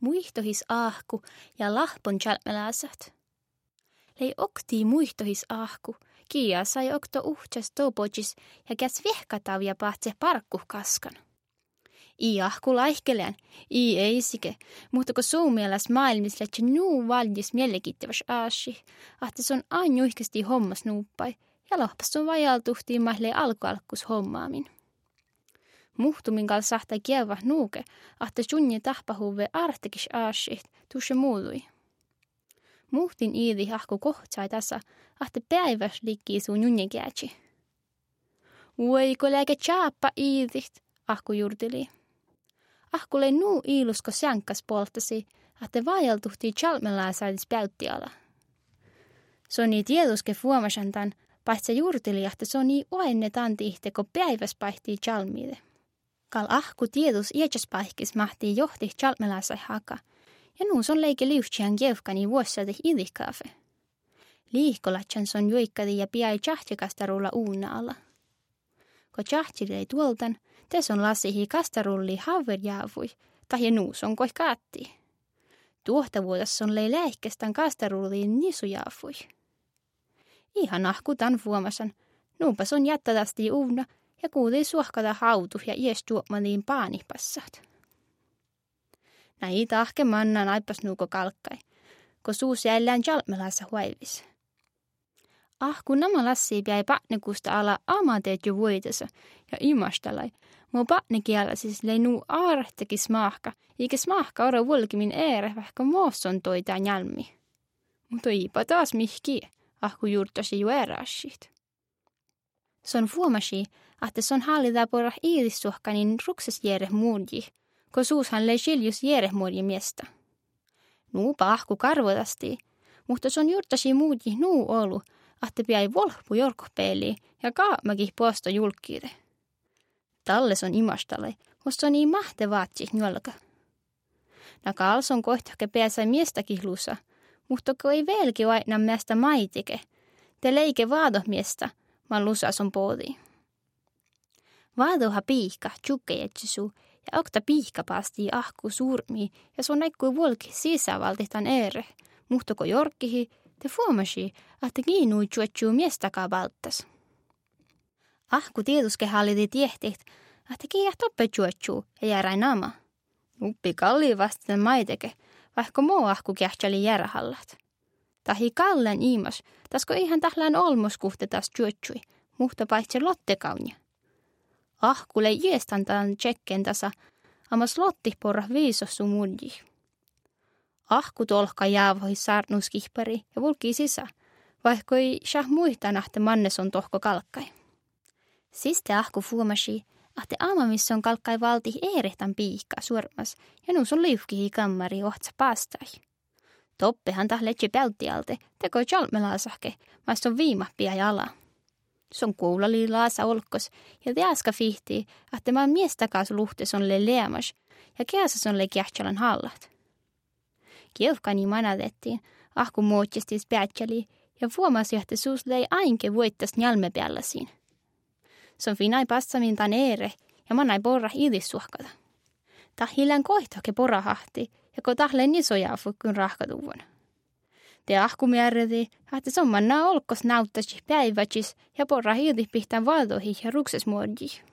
Muihtohis ahku ja lahpon chalmelasat. Lei oktii muihtohis ahku, kia sai okto uhtas topojis ja käs vehkatavia pahtse parkku kaskan. I ahku laihkelean, i eisike, mutta kun suomielas maailmis lähtsä nuu valjis mielenkiintoivas aasi, ahte se on ainoikasti hommas nuuppai ja lohpas on vajaltuhtii mahle alkualkkus hommaamin. Muhtumin kal sahtai kieva nuuke, ahte sunni tahpahuve artekis aassit, tuossa muului. Muhtin iidi ahku kohtsai tässä, ahte päiväs liikkii sun junnikätsi. Ueiko lääke chaappa iidit, ahku jurtili. Ahkulle nuu iilusko sänkäs polttasi, ahte vajaltuhtii chalmelaisaitis päyttiala. Soni tieduske fuomasantan, paitse jurtili, ahte soni oenne tantihte, ko päiväs paihtii chalmiide. Kal ahku tiedus iäkäs paihkis mahtii johti chalmelaisai haka, ja nuus on leike liuhtsihan kievkani vuossade idikaafe. Liihkolatsan son juikkadi ja piai tjahtikasta uuna alla. Ko tjahtili ei tuoltan, tes on lasihi kastarulli haverjaavui, tai nuus on koi kaatti. Tuohtavuudessa on lei läikkästän kastarulliin nisujaavui. Ihan ahkutan vuomasan, nuupas on jättätästi uuna, ja kuulii suohkata hautu ja ies tuomadiin paanipassat. Näitä ahke mannan aipas nuuko kalkkai, ko suus jäillään jalmelaissa huaivis. Ahku nämä lassii jäi patnekusta ala amateet jo vuitessa ja imastalai, muu patnekielä siis lei nuu aarehtekis maahka, eikä smaahka ora vulkimin eere vaikka moosson toitaan jalmi. Mutta iipa taas mihki, ahku juurtasi jo eräsit. Son fuomasi, että son hallita porra iilissuhkanin rukses jere muudji, ko suushan lei siljus jere muudji miestä. Nuupa ahku karvodasti, mutta son juurtasi muudji nuu olu, että piai volhpu jorkopeliin ja kaamagi posto julkkiide. Talles on imastalle, musta on niin mahtevaatsi njolka. Nakals on kohtake pääsä miestä kihlussa, mutta ko ei velki aina miestä maitike, te leike vaado miestä, man lusas on poodi. Vaadoha piihka, tjukkejetsisu, ja okta piihka paastii ahku suurmi, ja sun näikkui volki sisävaltihtan eere, mutta ko jorkkihi, te fuomasi, että kiinui juotsuu miestakaa valtas. Ahku tieduske halliti tiehtit, että kiiä toppe juotsuu ja järäi nama. Uppi kalli vasten maiteke, vaikka muu ahku kähtseli järähallat. Tahi kallen iimas, tasko ihan tahlään olmoskuhte taas juotsui, mutta paitsi lottekaunia. Ahkulle jeestantaan tsekken tasa, amas lotti porra viisossu mudji. Ahku tolkka jaavohi sarnuskihpari ja vulkii sisä, vaikka ei saa muista nähtä mannes on tohko kalkkai. Siste ahku fuomasi, että aamamissa on kalkkai valti eerehtan piihkaa surmas ja nuus on liuhkihi kammari ohtsa paastai. Toppehan tahletsi päyttialte, teko jalmelaasahke, maista on viimappia jala. Se on kuulali laasa olkos ja teaska fihtii, että maan miestakaas luhtes on le leamas ja keäsas on le kähtsalan hallat. Kievkani manatettiin, ahku muotsistis päätseli ja fuomasi, että suus lei ainke voittas njalmepäällasiin. Se on finai passamin tan eere ja manai porra idissuhkata. Tahilän kohtake porahahti ja ko tahlen isojaafu kun rahkatuvun. Te ahku määräti, että se on manna olkos nauttasi päivätsis ja porra idis pihtään valdoihin ja ruksesmuodjiin.